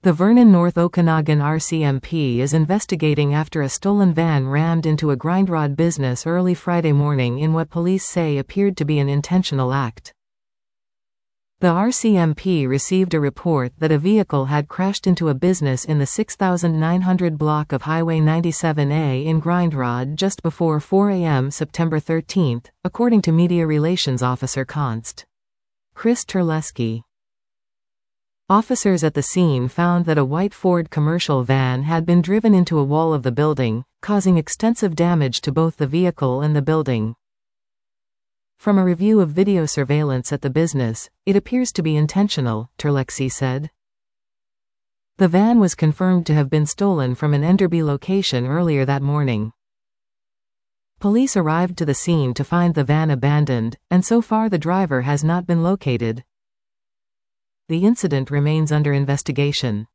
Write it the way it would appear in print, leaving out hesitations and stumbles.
The Vernon North Okanagan RCMP is investigating after a stolen van rammed into a grindrod business early Friday morning in what police say appeared to be an intentional act. The RCMP received a report that a vehicle had crashed into a business in the 6900 block of Highway 97A in Grindrod just before 4 a.m. September 13, according to Media Relations Officer Const. Chris Terlesky. Officers at the scene found that a white Ford commercial van had been driven into a wall of the building, causing extensive damage to both the vehicle and the building. From a review of video surveillance at the business, it appears to be intentional, Terlesky said. The van was confirmed to have been stolen from an Enderby location earlier that morning. Police arrived to the scene to find the van abandoned, and so far the driver has not been located. The incident remains under investigation.